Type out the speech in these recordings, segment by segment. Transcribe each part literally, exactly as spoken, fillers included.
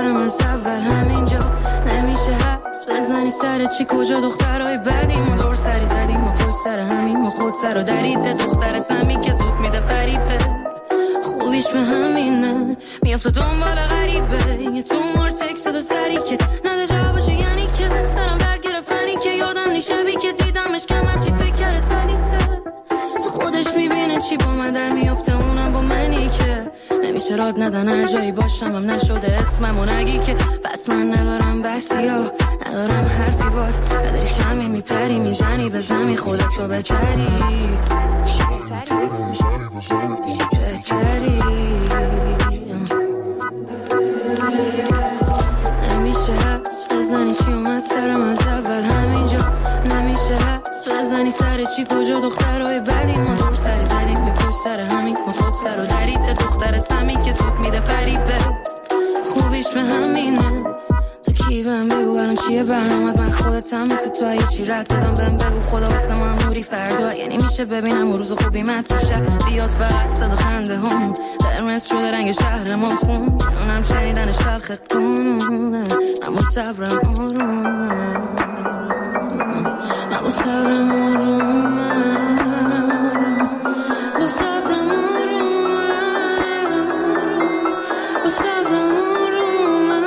سرم از اول همینجا نمیشه حس بزنی سر چی کجا دخترای بدیم و دور سری زدیم و پشت سر همین و خود سر و درید دختر سمی که زود میده فریبت خوبیش به همینه میافته دنبال غریبه یه تو مار تکست دو سری که نده جوابشو یعنی که سرم درد گرفتنی که یادم نی شبی که دیدمش کمر چی فکر کرده سلیته تو خودش میبینه چی با من در میافته اونم با منی که نمیشه راد ندن هر جایی باشم هم نشده اسمم و نگی که بس من ندارم بحثی ها ندارم حرفی باز نداری شمی میپری میزنی به زمی خودتو بهتری بهتری نمیشه حس بزنی چی اومد سرم از اول همینجا نمیشه حس بزنی سر چی کجا دخترهای بدی ما دور سری زدیم به پشت سر همین ما خود سر و درید دختر سمی که زود میده فریبت خوبیش به همینه تو کی بهم بگو الان چیه برنامت من خودتم مثل تو اگه چی رد بدم بهم بگو خدا واسه ما نوری فردا یعنی میشه ببینم روز خوبی من تو شب بیاد فقط صدا خنده هم قرمز شده رنگ شهر ما خون اونم شنیدنش تلخ قانونه اما صبرم آرومه اما صبرم آرومه با صبرم آرومه با صبرم آرومه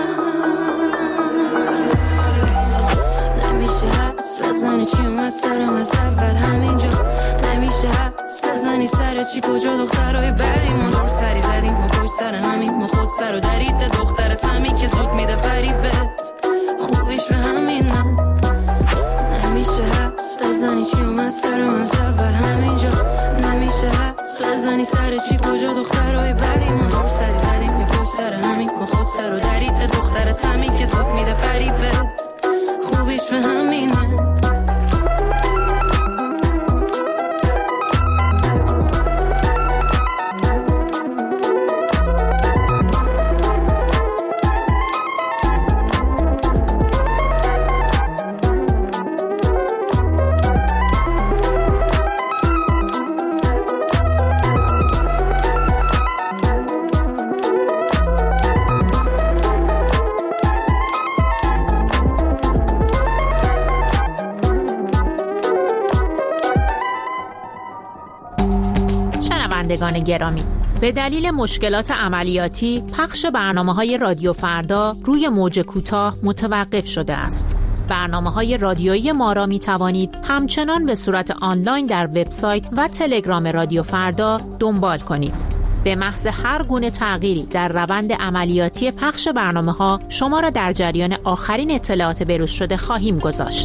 نمیشه حدس بزنی چی اومد سرم از اول همینجا نمیشه حدس بزنی سر چی کجا دخترهای بدی ما دور سری زدیم ما پشت سر همین ما خود سر و درید دختر سمی که زود میده فریبت خوبیش به همینه نمیشه حدس بزنی چی اومد سرم از اول همینجا نمیشه حدس بزنی سر چی کجا دخترهای بدی ما دور سری زدیم یه پشت سر همین ما خود سر و درید دختر سمی که زود میده فریبت خوبیش به همینه شنوندگان گرامی، به دلیل مشکلات عملیاتی پخش برنامه‌های رادیو فردا روی موج کوتاه متوقف شده است. برنامه‌های رادیویی ما را می‌توانید همچنان به صورت آنلاین در وبسایت و تلگرام رادیو فردا دنبال کنید. به محض هر گونه تغییری در روند عملیاتی پخش برنامه‌ها شما را در جریان آخرین اطلاعات بروز شده خواهیم گذاشت.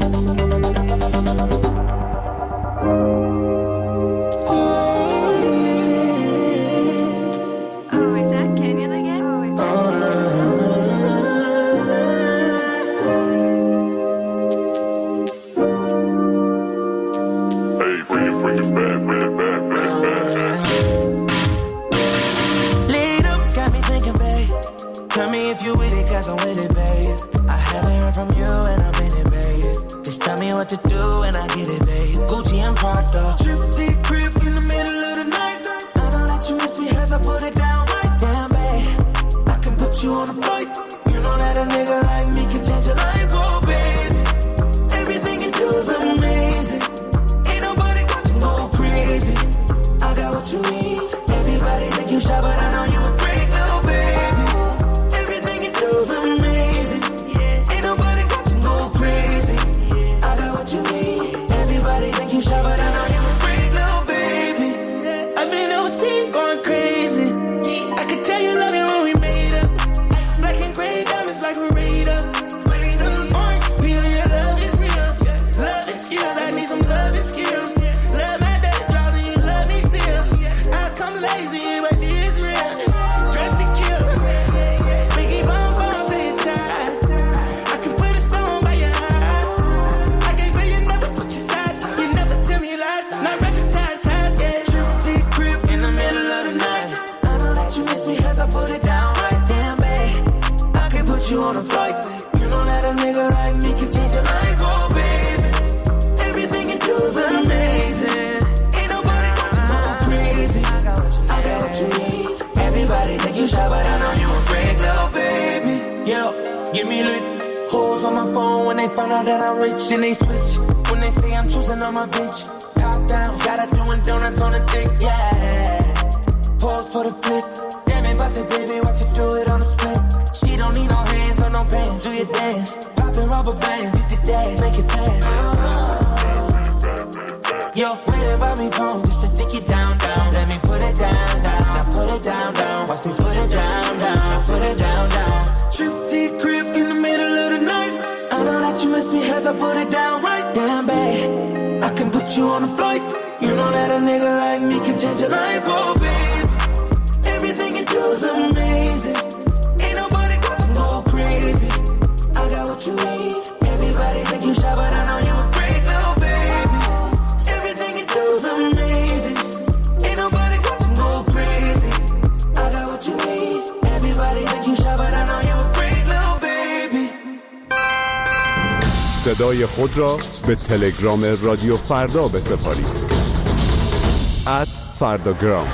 You on a flight, you know that a nigga like me can change your life, oh baby. Everything you do is amazing. out that I'm rich, then they switch. When they say I'm choosing on my bitch, top down, got her doing donuts on the dick, yeah. Pause for the flick, damn it, bust it, baby, watch you do it on the split. She don't need no hands or no pants, do your dance, poppin' rubber bands, hit the dash, make it pass. Yo, waiting by me phone, just to dick it down, down. Let me put it down, down, now put it down, down. Watch me put it down, down, now put it down, down. Trip to your crib in the middle of the night. I know that you miss me as I put it down right down, babe. I can put you on a flight. You know that a nigga like me can change your life, oh babe. Everything you do is amazing. Ain't nobody got to go crazy. I got what you need. Everybody think you shy, but I know you a freak, little baby. Everything you do is amazing. Ain't nobody got to go crazy. I got what you need. Everybody think you shy, but I know you a freak, little baby. صدای خود را به تلگرام رادیو فردا بسپارید. ات فرداگرام.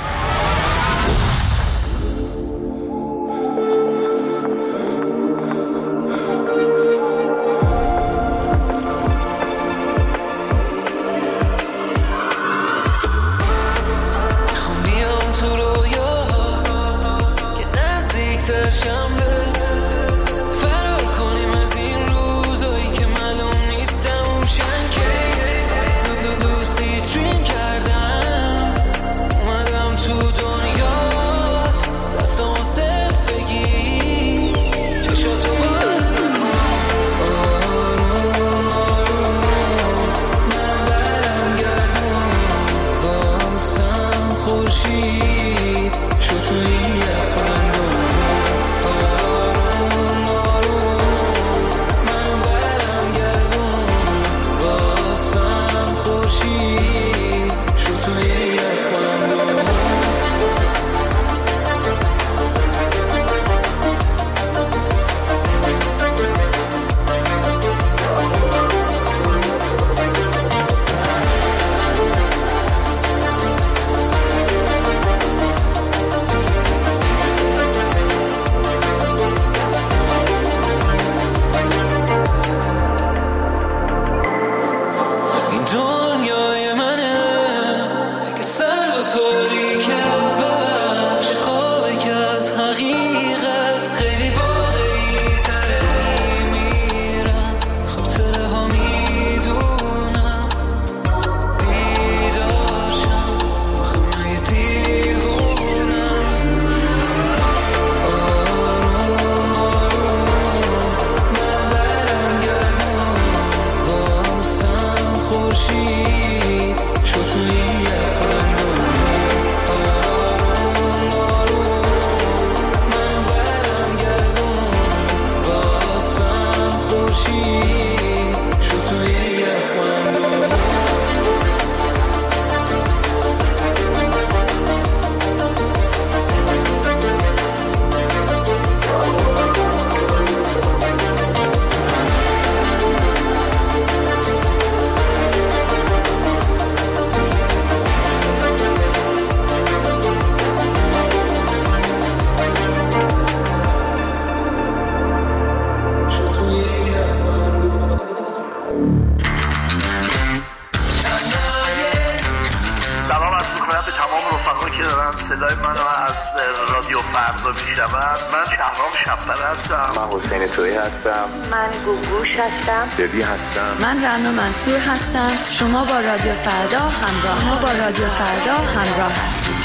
صدای منو از رادیو فردا میشنون. من شهرام شب‌پر هستم. من حسین تویی هستم. من گوگوش هستم. دبی هستم. من رنا منصور هستم. شما با رادیو فردا همراه ما با رادیو فردا همراه هستید.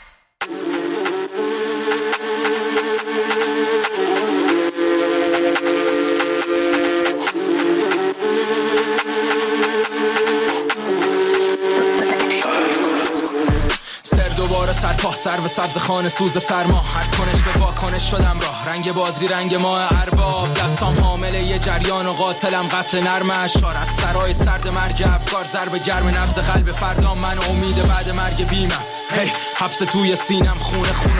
سر پا سر و سبز خانه سوز سرما، هر کنش به واکنش شدم راه، رنگ بازی رنگ ماه ارباب، دستام حامله یه جریان و قاتلم قتل نرم اشعار، از سرای سرد مرگ افکار، ضرب گرم نبض قلب فردا، من امید بعد مرگ بیمم، هی حبس توی سینم، خونه خونه خونه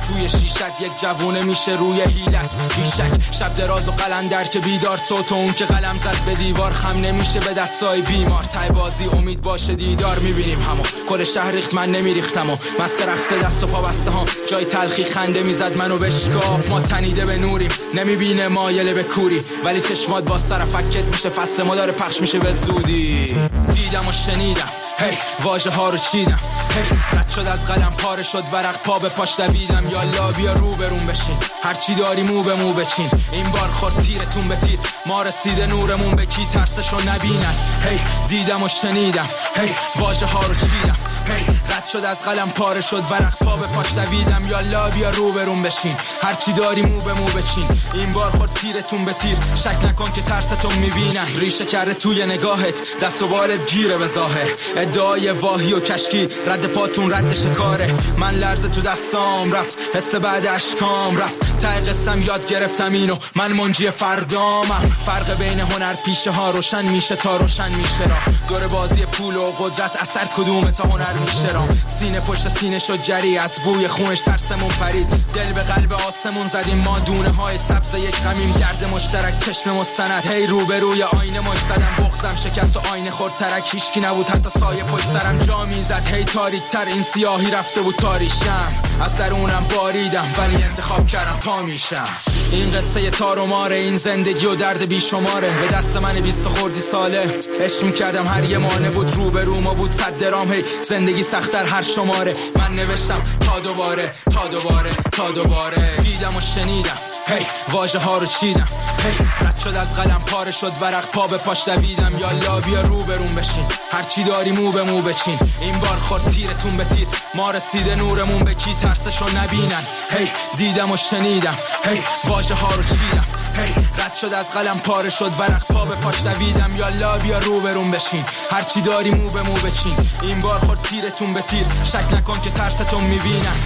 توی شیشت یک جوونه میشه روی هیلت بیشک شب دراز و قلندر که بیدار صوت و اون که قلم زد به دیوار خم نمیشه به دستای بیمار تای بازی امید باشه دیدار میبینیم همو کل شهر ریخت من نمیریختم و مست رقص دست و پا بسته هم جای تلخی خنده میزد منو بشکاف ما تنیده به نوریم نمیبینه مایل به کوری ولی چشمات باز طرفکت میشه فصل ما داره پخش میشه به زودی دیدم و شنیدم هی واژه ها رو چیدم هی رد شد از قلم پاره شد ورق پا به پاش دویدم یالا بیا رو برون بشین هرچی داری مو به مو بچین این بار خورد تیرتون به تیر ما رسیده نورمون به کی ترسشو نبینن هی دیدم و شنیدم هی واژه ها رو چیدم هی رد شد از قلم پاره شد ورق پا به پاش دویدم یالا بیا رو برون بشین هرچی داری مو به مو بچین این بار خورد تیرتون به تیر شک نکن که ترستون میبینن ریشه کرده توی نگاهت دست و بالت گیره به ظاهر ادعای واهی و کشکی رد پاتون رد شکاره من لرزه تو دستام رفت حس بعد اشکام رفت ته قسم یاد گرفتم اینو من منجی فردامم فرق بین هنر پیشه ها روشن میشه تا روشن میشه را دور بازی پول و قدرت اثر کدومه تا هنر میشه را سینه پشت سینه شد جری از بوی خونش ترسمون پرید دل به قلب آسمون زدیم ما دونه های سبز یک غمیم گرد مشترک چشم مستند هی روبروی آینه مش زدم بغضم شکست و آینه خورد ترک هیچکی نبود حتی سایه پشت سرم جا میزد هی تاریک تر این سیاهی رفته بود تاریشم از درونم باریدم ولی انتخاب کردم پا میشم این قصه تار و ماره این زندگی و درد بیشماره به دست من بیست خوردی ساله عشق میکردم هر یه مانه بود رو به رو ما بود صد درام هی زندگی سخت‌تر هر شماره من نوشتم تا دوباره تا دوباره تا دوباره دیدم و شنیدم هی واژه ها رو چیدم هی رد شد از قلم پاره شد ورق پا به پاش دویدم یالا بیا رو برون بشین هرچی داری مو به مو بچین این بار خورد تیرتون به تیر ما رسیده نورمون به کی ترسشو نبینن هی دیدم و شنیدم هی واژه ها رو چیدم هی رد شد از قلم پاره شد ورق پا به پاش دویدم یالا بیا رو برون بشین هرچی داری مو به مو بچین این بار خورد تیرتون به تیر شک نکن که ترستون میبینن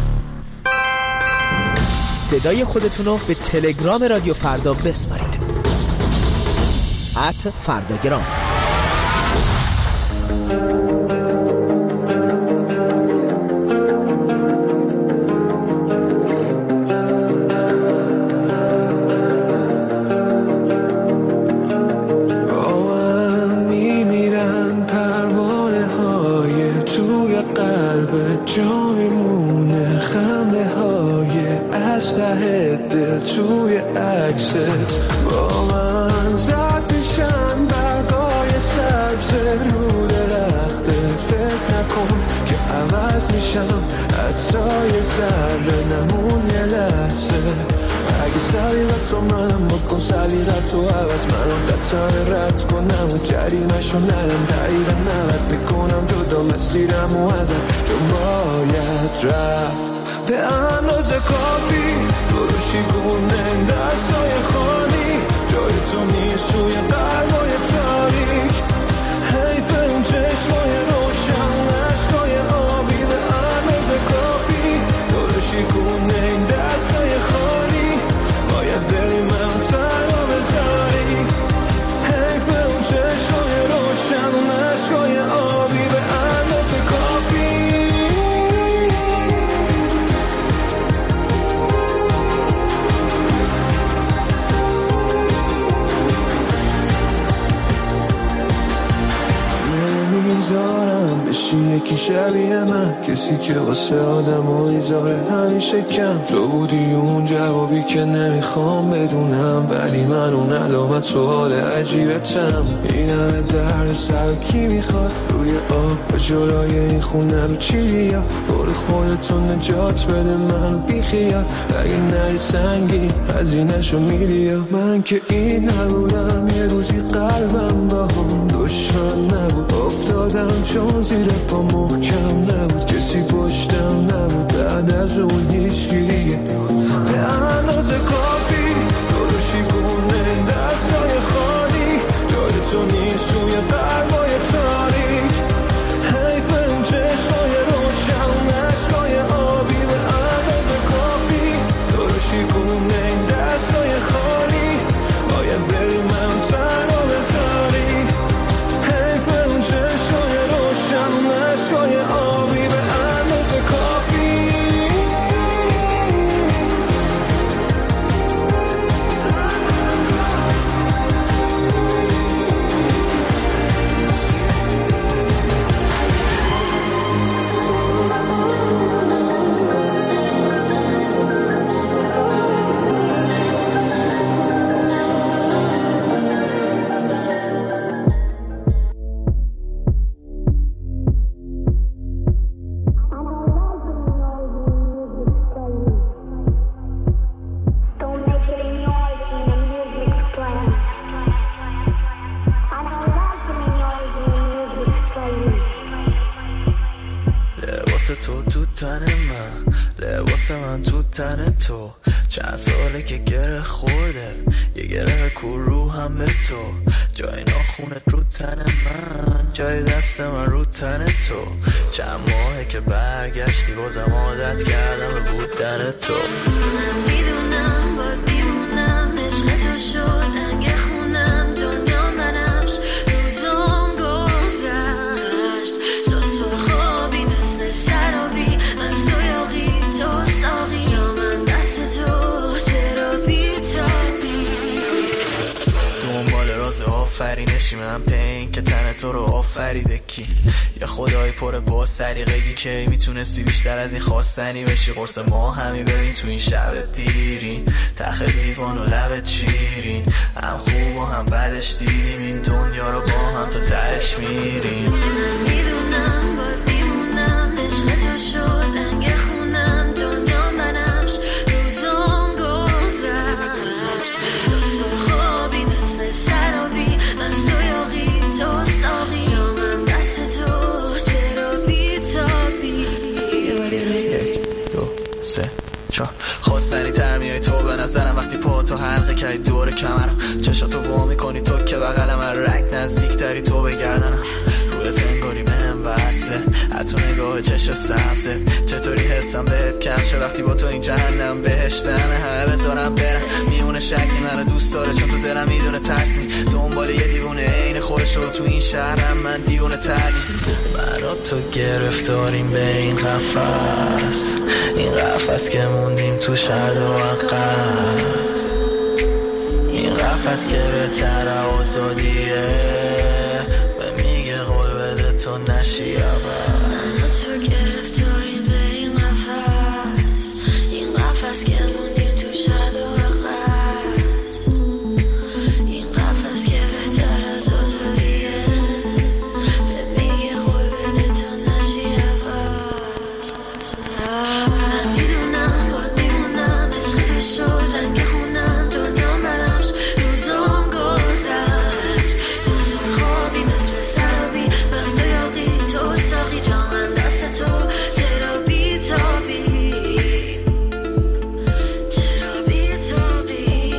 صدای خودتونو به تلگرام رادیو فردا بسپارید ات فرداگرام. توی عکست با من زد میشن برگای سبز رو درخته فکر نکن که عوض میشم حتی یه ذره نمون یه لحظه اگه سلیقت رو منم بکن سلیقت رو عوض من قطعه رد کنم و جریمشو ندم دقیقا نوت میکنم جدا مسیرم و ازت چون باید رفت به اندازه کافی دروشی گونه دستای خالی جای تو نیست روی قلبای تاریک حیف اون چشمای روشن عشقای آبی به اندازه کافی دروشی گونه دستای خالی باید بری من تنها بذاری حیف اون چشمای روشن عشقای آبی به اندازه کافی نمیذارم بشی یکی شبیه من کسی که واسه آدم و ایزاره همیشه کم تو بودی اون جوابی که نمیخوام بدونم ولی من اون علامت سوال عجیبتم این همه درد سر کی میخواد روی آب به جلوی این خونه رو چی یا برو خودتون نجات بده من بیخیال اگه نری سنگی هزینه‌شو میدی من که این نبودم یه روزی قلبم با هم دشمن نبود افتادم چون زیر پا محکم نبود کسی پشتم نبود بعد از اون هیچ گیریه به اندازه کافی دروشی گونه دستای خالی جای تو نیست روی قلبای تاریک حیف اون چشمای روشن عشقای آبی به اندازه کافی دروشی گونه دستای خالی باید بری من تنها بذاری حیف اون چشمای روشن عشقای آبی به اندازه کافی تن من، لباس من تو تن تو، چند ساله که گره خورده یه گره کور رو هم به تو، جای ناخونت رو تن من، جای دست من رو تن تو، چند ماهه که برگشتی بازم عادت کردم به بودن تو. من میدونم باید بیمونم، عشق تو شد رنگ خونم، دنیا منمش روزم گذشت، تو سرخابی مثل سرابی، از تو یاقی تو ساقی، جامم دست تو چرا بیتابی. دنبال راز آفرینشی من پین که تن تو رو آفریده کی، یا خدای پر با سریقگی که میتونستی بیشتر از این خواستنی بشی، قرص ما همی ببین تو این شب دیرین، تخ لیوان و لبت شیرین، هم خوب و هم بدش دیدیم این دنیا رو با هم تا تهش میریم. من میدونم باید بیمونم، عشق تو شد رنگ خونم، دنیا منمش روزم گذشت، تو سرخابی مثل سرابی، از تو یاقی تو ساقی، جامم دست تو چرا بیتابی. یک دو سه چهار خواستنی تر میای تو به نظرم وقتی پا تو حلقه کردی دور کمرم، چشاتو وا میکنی تو که بغلم، رک نزدیک تری تو بگردنم، روی تنگاری بهم وصله، حتی نگاه چش سبزه، چطوری حسم بهت کم شه وقتی با تو این جهنم بهشتمه، همه بذارم برم میونه شکلی منو دوست داره چون تو دلم میدونه ترسنی، دنبال یه دیوونه عین خودش رو تو این شهرم، من دیوونه تر نیست. من و تو گرفتاریم به این قفس، این قفس که موندیم تو شرد و عقب، این قفس که بهتر آزادیه، به میگه قول بده تو نشی عوض. تو گرفتاریم به این قفس، این قفس که موندیم تو شرد و عقب، این قفس که بهتر از آزادیه، به میگه قول بده تو نشی عوض. من میدونم باید بیمونم، عشق تو شد رنگ خونم، دنیا منمش روزم گذشت، تو سرخابی مثل سرابی، از تو یاقی تو ساقی، جامم دست تو چرا بیتابی، چرا بیتابی،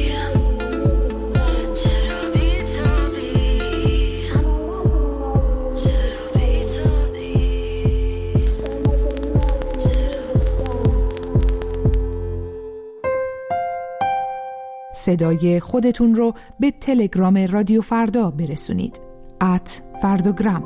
چرا بیتابی، چرا بیتابی. صدای خودتون رو به تلگرام رادیو فردا برسونید. ات فرداگرام.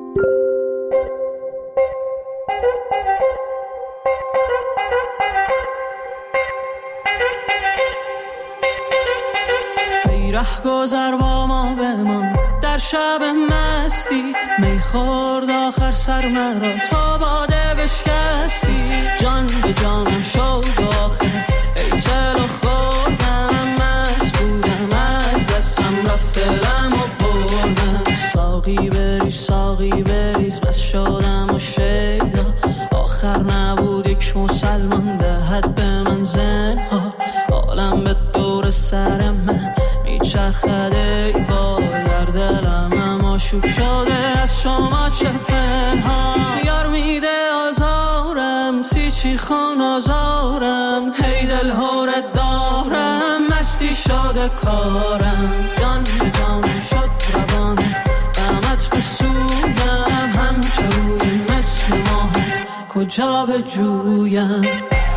ای ره گذر با ما بمان در شب مستی، می خورد آخر سر مرا تا باده بشکستی، جان به جانم شد آخر ای چلو خوردم، مست بودم از دستم رفت دلم و بردم، ساقی بریز ساقی بریز بس شدم و شیدا، آخر نبود یک مسلمان دهد به من زنها، عالم به دور سر من میچرخد ای وای، در دلم اما شوب شده از شما چه پنهان، یار میده آزارم سی چی خان آزارم، هی دل هورت دارم مستی شده کارم، جان به جانم شد روانم قامت به سویم، همچه روی مثل ماهت کجا به جویم.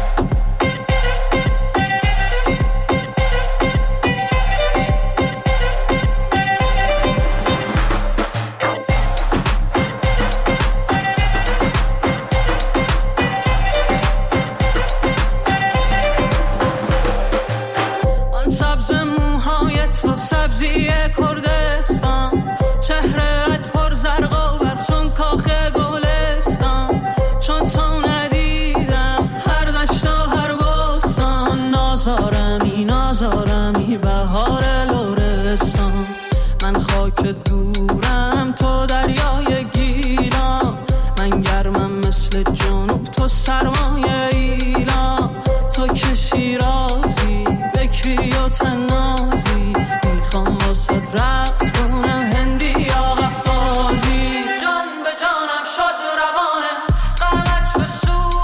سبزی کردستان، چهرهت پر زرق و برق چون کاخ گلستان، چون تو ندیدم هر دشت و هر بستان، نازارمی نازارمی بهار لرستان، من خاک دورم تو دریای گیلان، من گرمم مثل جنوب تو سرمایه ایلان، تو که شیرازی بکری و تنازی، میخوام واسه رقص کنم هندی یا قفقازی، جان به جانم شد روانه قامت به سو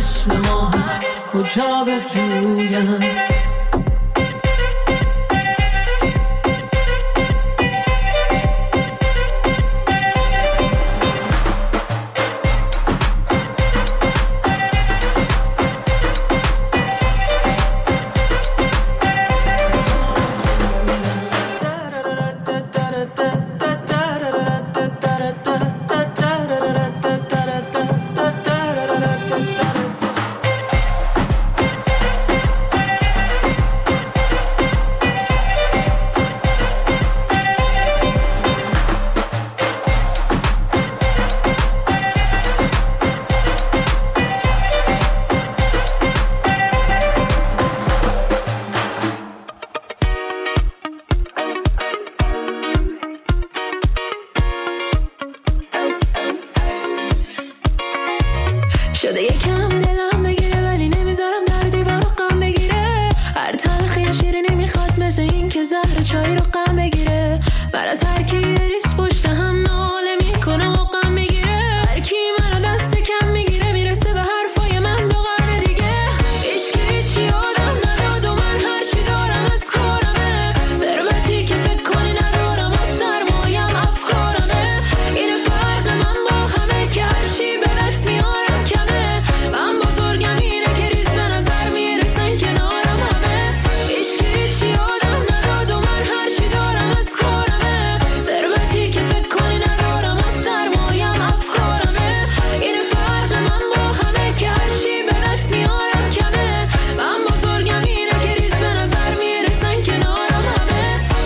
چشم ماهت کجا به جویم. شده یکم دلم بگیره ولی نمیذارم در دیوار غم بگیره. هر تلخی شیرینی میخواد مثل این که زهر چای رو غم بگیره. بر از هر کی ریس پشت هم ناله میکنه و غم میگیره. هر کی منو دست کم میگیره میرسه به حرفای من دو قرن دیگه. عشق هیچی آدم نداد و من هر چی دارم از کارمه. ثروتی که فکر کنی ندارم از سرمایم افکارمه. این فرق من با همه که هر چی به دست میارم کمه. من بزرگم اینه که ریز به نظر میرسن کنارم همه. عشق هیچی آدم نداد و من هر چی دارم از کارمه. ثروتی که فکر کنی ندارم از سرمایم افکارمه. این فرق من با همه که هر چی به دست میارم کمه. من بزرگم اینه که ریز به نظر میرسن کنارم همه.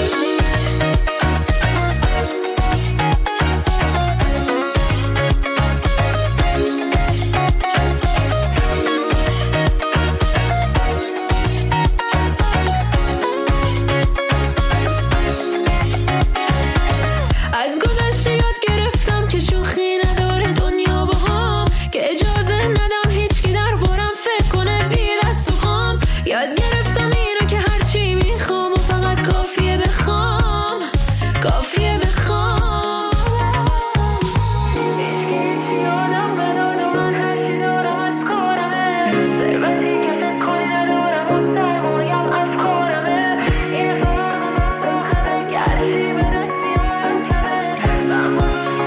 از گذشته یاد گرفتم که شوخی نداره دنیا با هم. که اجازه ندم هیچکی در برم فکر کنه بی دست و خام. یاد گرفتم اینو که هرچی میخوام و فقط کافیه بخوام. کافیه بخوام. هیچکی آدم نداد و من هرچی دارم از کارمه. ثروتی که فکر کنی ندارم و سرمایم افکارمه. این فرق من با همه که هرچی به دست میارم کمه. من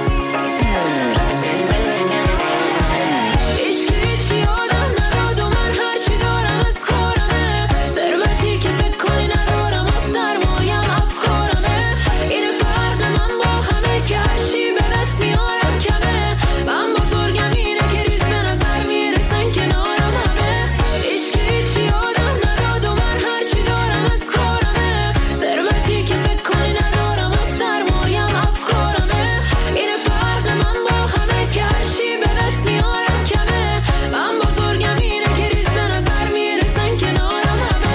عشق هیچی آدم نداد و من هرچی دارم از کارمه. ثروتی که فکر کنی ندارم و سرمایم افکارمه. این فرق من با همه که هرچی به دست میارم کمه. من بزرگم اینه که ریز به نظر میرسن کنارم همه. عشق هیچی آدم نداد و من هرچی دارم از کارمه. ثروتی که فکر کنی ندارم و سرمایم افکارمه. این فرق من با همه که هرچی به دست میارم کمه. من بزرگم اینه که ریز به نظر میرسن کنارم همه.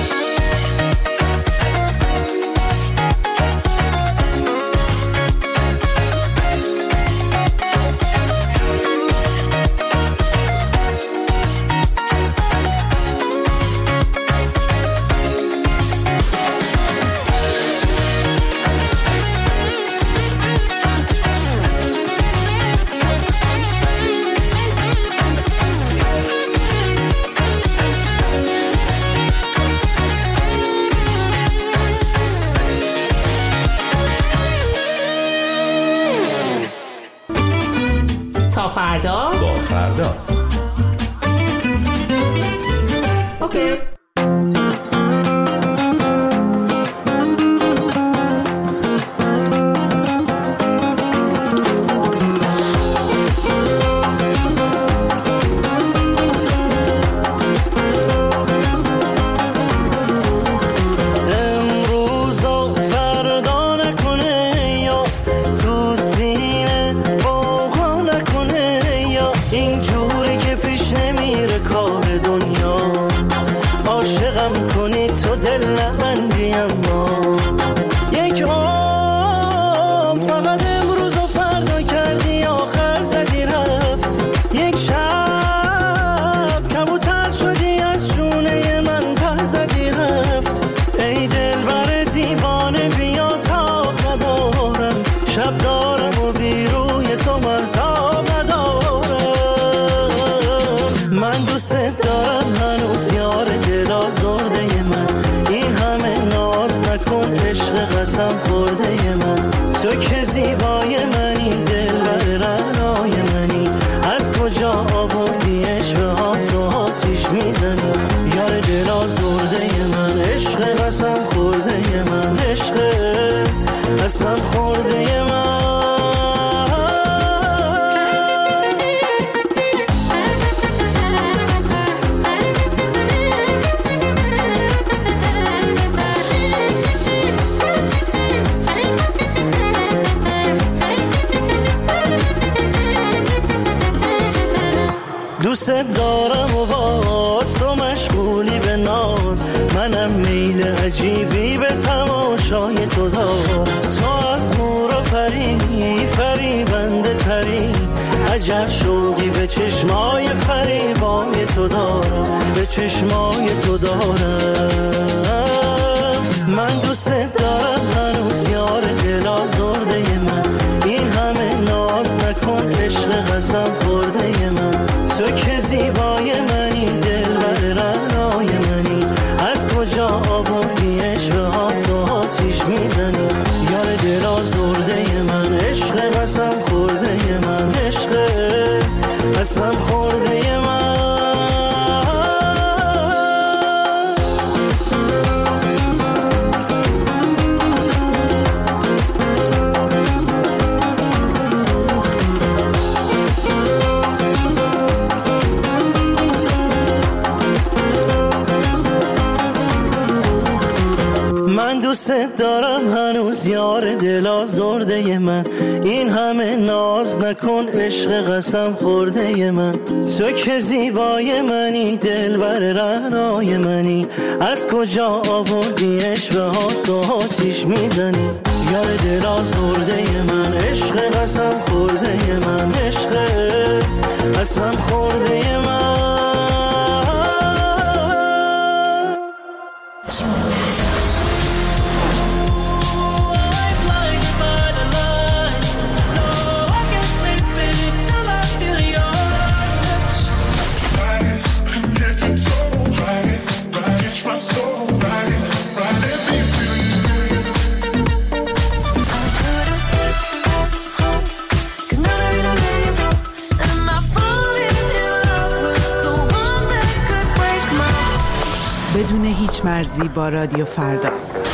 تا فردا. با فردا. اوکی. امروز و فردا نکنه یا تو سینه بوغا نکنه یا اینجوری که پیش نمیره کار دنیا. عاشقم کنی تو دل نبندی اما یک عمر فقط امروز و فردا کردی آخر زدی رفت. یک شب کبوتر شدی از شونه من پر زدی رفت. ای دل بر دیوانه بیا تاب ندارم. شب دارم و بیروی تو مرتاب ندارم. من من دوست دارم هنوز یار دل آزرده من، این همه ناز نکن عشق قسم خورده من، تو که زیبای منی دلبر رعنای منی، از کجا آوردی عشق ها تو آتیش میزنی، یار دل آزرده من، عشق قسم خورده من، عشق قسم خورده من. دوست دارم و باز تو مشغولی به ناز، منم میل عجیبی به تماشای تو دارم، تو از نور و پری فریبنده تری، عجب شوقی به چشمای فریبای تو دارم، به چشمای تو دارم. من دوست دارم هنوز یار دل آزرده من، این همه ناز نکن عشق قسم خورده من، تو که زیبای منی دلبر رعنای منی، از کجا آوردی عشق ها تو آتیش میزنی، یار دل آزرده من، عشق قسم خورده من، عشق قسم خورده من. من دوست دارم هنوز یار دل آزرده من، این همه ناز نکن عشق قسم خورده من، تو که زیبای منی دلبر رعنای منی، از کجا آوردی عشق ها تو آتیش میزنی، یار دل آزرده من، عشق قسم خورده من، عشق قسم خورده من. بدون هیچ مرزی با رادیو فردا.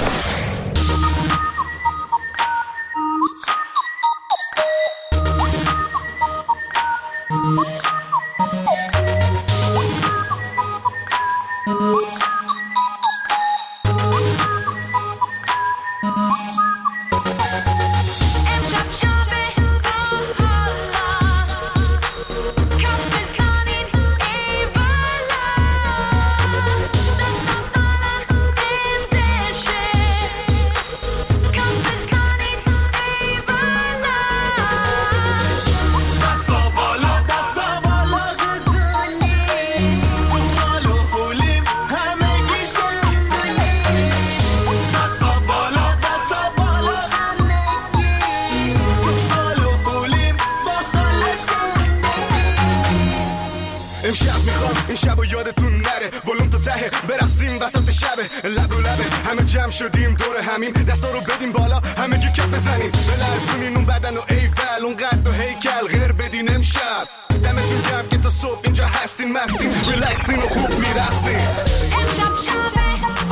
این شب و یادتون نره ولوم تا ته برقصیم وسط شبه لب و لبه همه جمع شدیم دور همین دستا رو بدیم بالا همه گی کپ بزنیم بلرزونین اون بدن و ایفل اون قد و هیکل غیر بدین امشب دمتون گرم که تا صبح اینجا هستین مستین ریلکسین و خوب میرقصین امشب شبه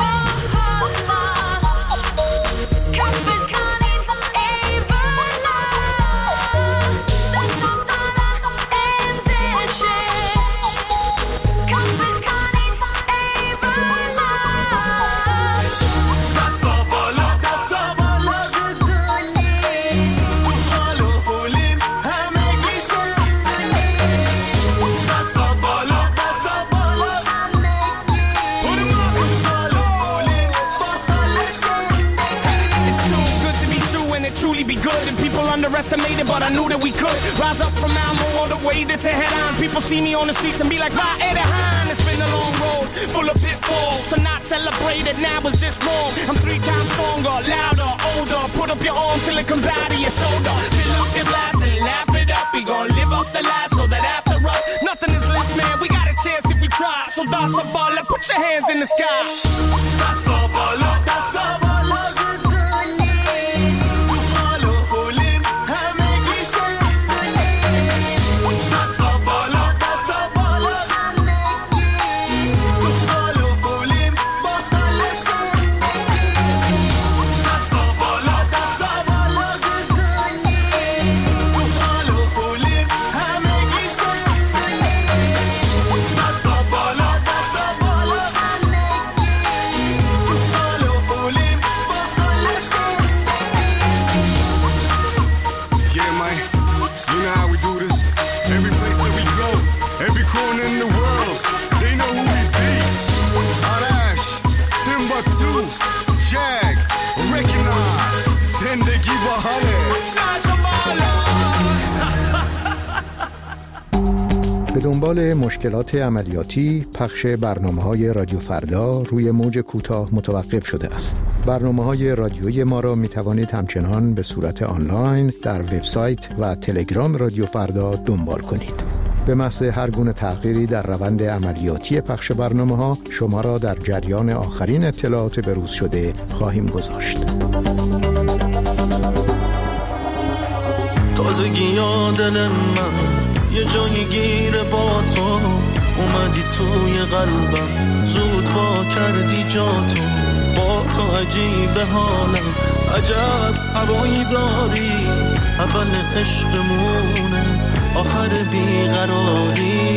underestimated, but I knew that we could rise up from Malmo all the way to Tehran. People see me on the streets and be like, "Va Erehan." It's been a long road, full of pitfalls. To not celebrate it now is just wrong. I'm three times stronger, louder, older. Put up your arms till it comes out of your shoulder. Fill up your glass and laugh it up. We gon' live up the last so that after us, nothing is left, man. We gotta chance if you try. So that's a baller, put your hands in the sky. That's a baller, that's a baller. به دنبال مشکلات عملیاتی، پخش برنامه‌های رادیو فردا روی موج کوتاه متوقف شده است. برنامه‌های رادیویی ما را می‌توانید همچنان به صورت آنلاین در وبسایت و تلگرام رادیو فردا دنبال کنید. به محض هر گونه تغییری در روند عملیاتی پخش برنامه‌ها شما را در جریان آخرین اطلاعات بروز شده خواهیم گذاشت. تازگی دل من یه جایی گیره با تو، اومدی توی قلبم، زود پا کردی جاتو، با تو عجیب حالم، عجب هوایی داری، اول عشقمونه آخر بیقراری.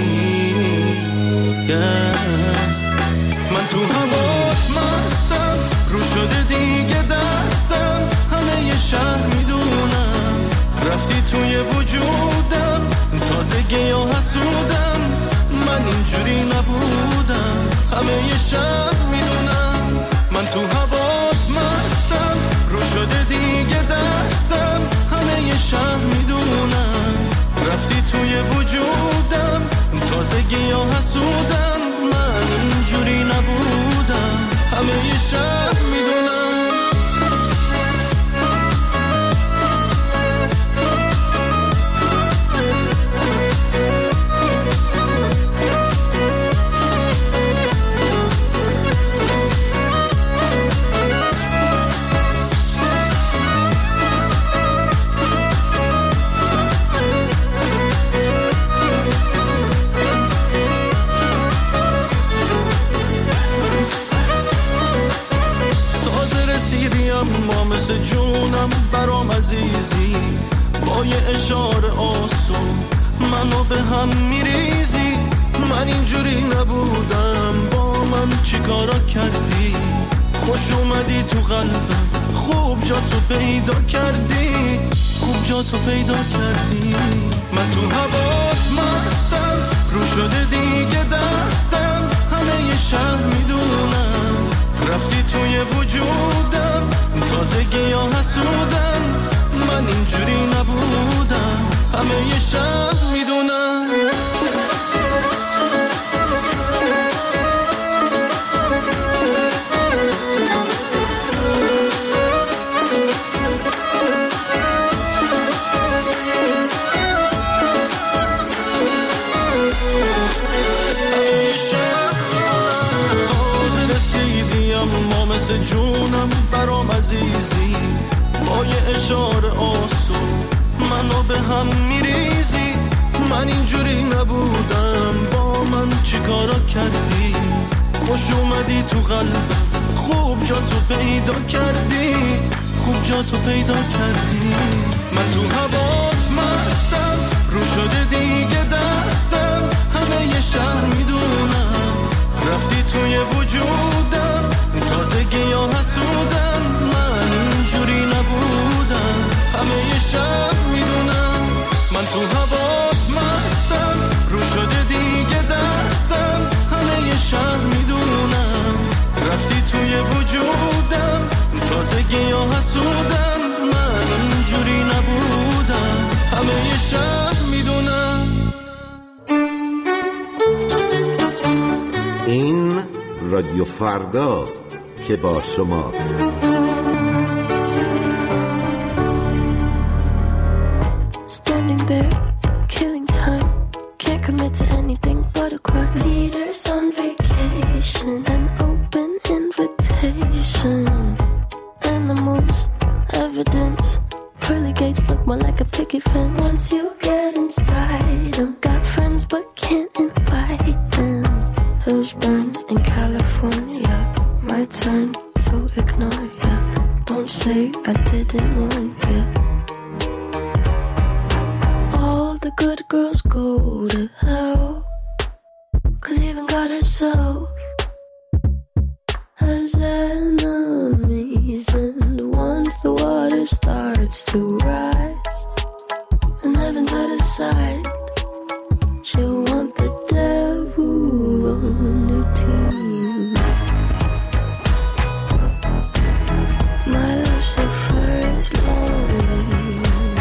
yeah. من تو هوات مستم، رو شده دیگه دستم، همه یه شهر میدونم، رفتی توی وجودم، تازگی یا حسودم، من اینجوری نبودم، همه یه شب میدونم، من تو هوات مستم، رو شده دیگه دستم، همه یه شب میدونم، رفتی توی وجودم، تازگی یا حسودم، من اینجوری نبودم، همه یه شب میدونم. ما مثل جونم برام عزیزی، با یه اشاره آسون منو به هم میریزی، من اینجوری نبودم، با من چی کارا کردی، خوش اومدی تو قلبم، خوب جا تو پیدا کردی، خوب جا تو پیدا کردی، من تو هوات مستم، رو شده دیگه دستم، همه یه شهر میدونم، رفتی توی وجودم، تازگی یا حسودم، من اینجوری نبودم، همه یه شب میدونم. مثل جونم برام عزیزی، با یه اشاره آسون منو به هم میریزی، من اینجوری نبودم، با من چی کارا کردی، خوش اومدی تو قلبم، خوب جا تو پیدا کردی، خوب جا تو پیدا کردی، من تو هوات مستم، رو شده دیگه دستم، همه یه شهر میدونم، رفتی توی وجودم، تازگی یا حسودم، من اینجوری نبودم، همه یه شب میدونم، من تو هوات مستم، رو شده دیگه دستم، همه یه شب میدونم، رفتی توی وجودم، تازگی یا حسودم، من اینجوری نبودم، همه یه شب میدونم. این رادیو فرداست که با شماست. Standing there, killing time, can't commit to anything but a crime. can't invite them. Hills burn in California, my turn to ignore ya. Don't say I didn't warn ya. All the good girls go to hell, 'cause even God herself has enemies. And once the water starts to rise and heaven's out of sight, she'll want the devil on her team. My Lucifer is lonely.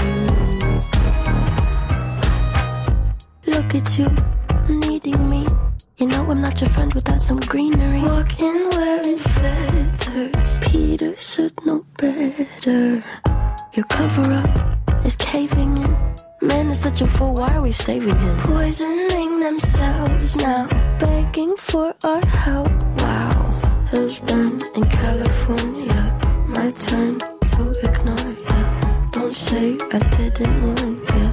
Look at you, needing me. You know I'm not your friend without some greenery. Walking wearing feathers, Peter should know better. Your cover-up is caving in. Man is such a fool, why are we saving him? Poisoning themselves now, begging for our help. Wow, hills burn in California, my turn to ignore ya. Don't say I didn't warn ya.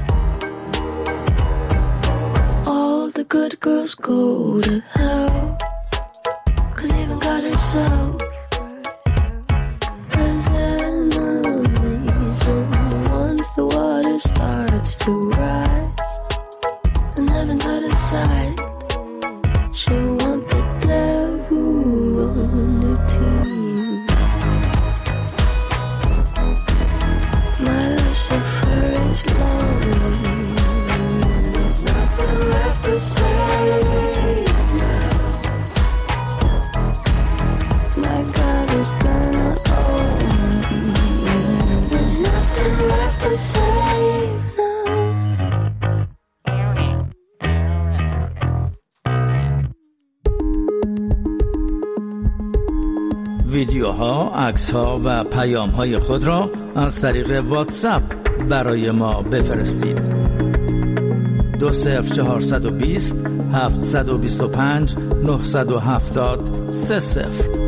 All the good girls go to hell, 'cause even God herself has enemies. And once the water starts to rise and heaven's out of sight, she'll want the devil on her team. My Lucifer is lonely. There's nothing left to say now. My God is gonna own me. There's nothing left to say now. ویدیوها، عکس‌ها و پیام‌های خود را از طریق واتساپ برای ما بفرستید. دو صفر چهارصد و بیست هفتصد و بیست و پنج نهصد و هفتاد سه صفر.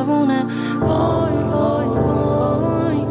بمونه. وای وای وای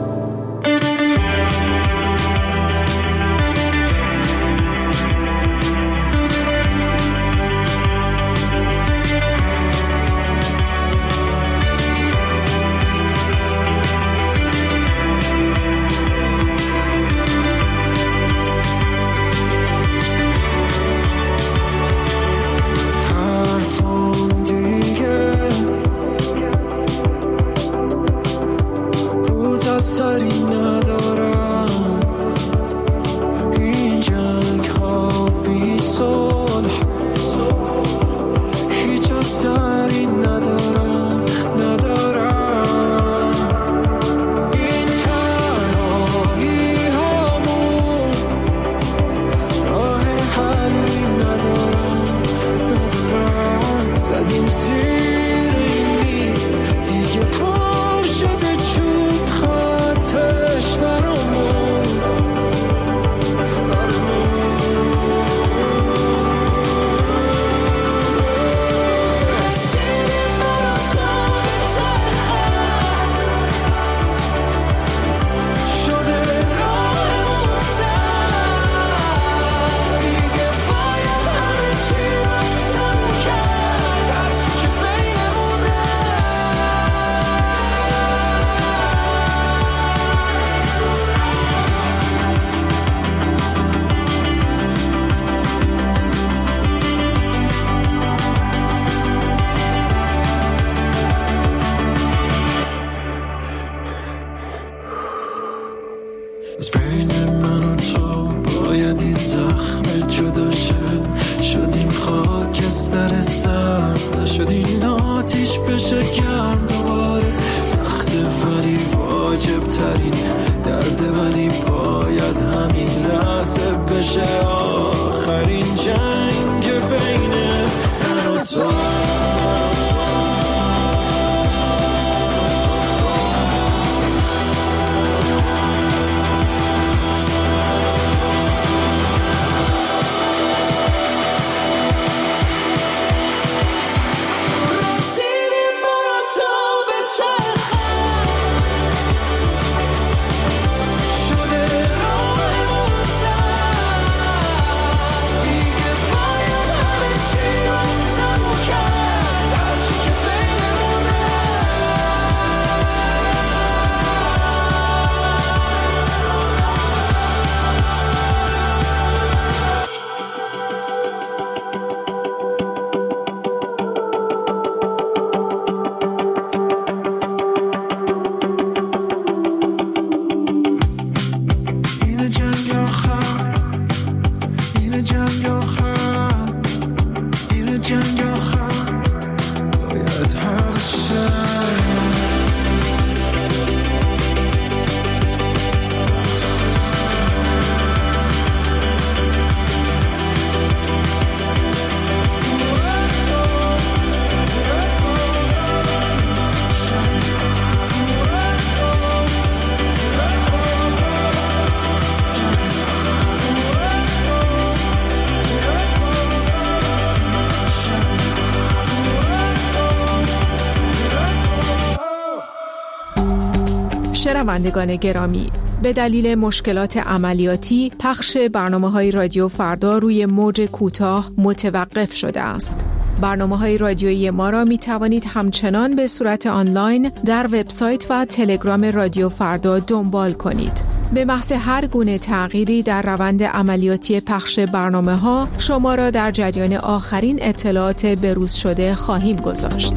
شنوندگان گرامی، به دلیل مشکلات عملیاتی پخش برنامه‌های رادیو فردا روی موج کوتاه متوقف شده است. برنامه‌های رادیویی ما را می توانید همچنان به صورت آنلاین در وبسایت و تلگرام رادیو فردا دنبال کنید. به محض هر گونه تغییری در روند عملیاتی پخش برنامه‌ها شما را در جریان آخرین اطلاعات بروز شده خواهیم گذاشت.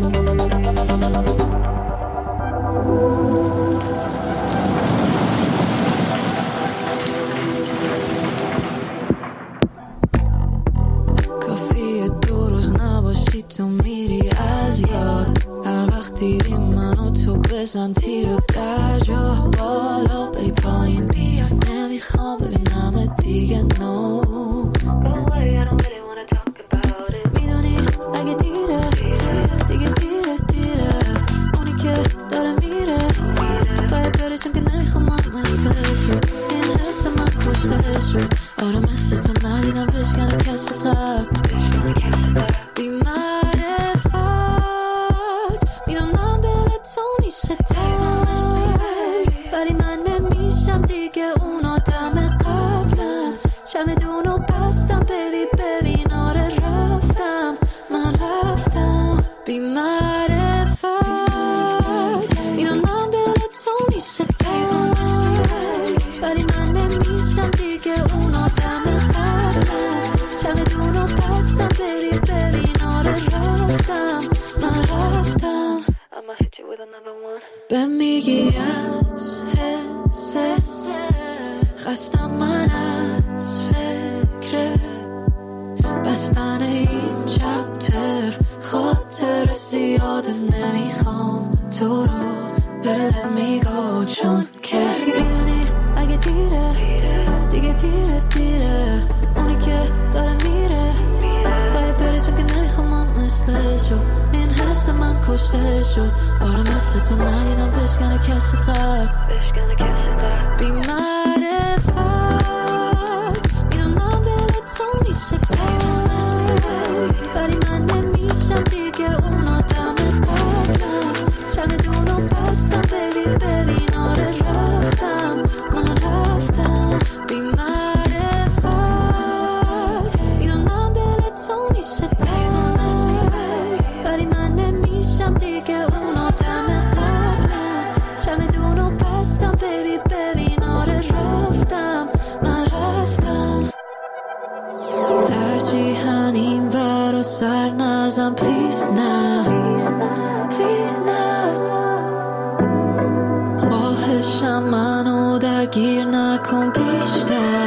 تو میری از یاد هر وقت دیدی منو تو بزن تیر و در جا بالا بری پایین بیا نمیخوام ببینم دیگه نو میدونی اگه دیره دیگه دیره دیره اونی که داره میره باید بره چون که نمیخوام من مثل شد این حس من کشته شد آره مثل تو ندیدم بشکنه کسی قبل بی معرفت میدونم دارم خستگی از حس خستم من از فکر بستن این چپتر خاطر زیاد نمیخوام تو رو بره میگو چون که میدونی اگه دیره دیگه دیره دیره اونی که داره میره باید بره چون که نمیخوام من مثلشو این حس من کشته شد آره مثل تو ندیدم بشکنه کسی قبل بی معرفت میدونم دل تو میشه تنگ ولی من نمیشم دیگه اون آدم قبلم چمدونو بستم بیبی ببین آره رفتم من رفتم بی معرفت میدونم دل تو میشه تنگ ولی من نمیشم دیگه اون آدم قبلم چمدونو بستم بیبی ببین آره رفتم من رفتم ترجیحاً این ور و سر نزم پلیز نه پلیز نه خواهشم منو درگیر نکن بیشتر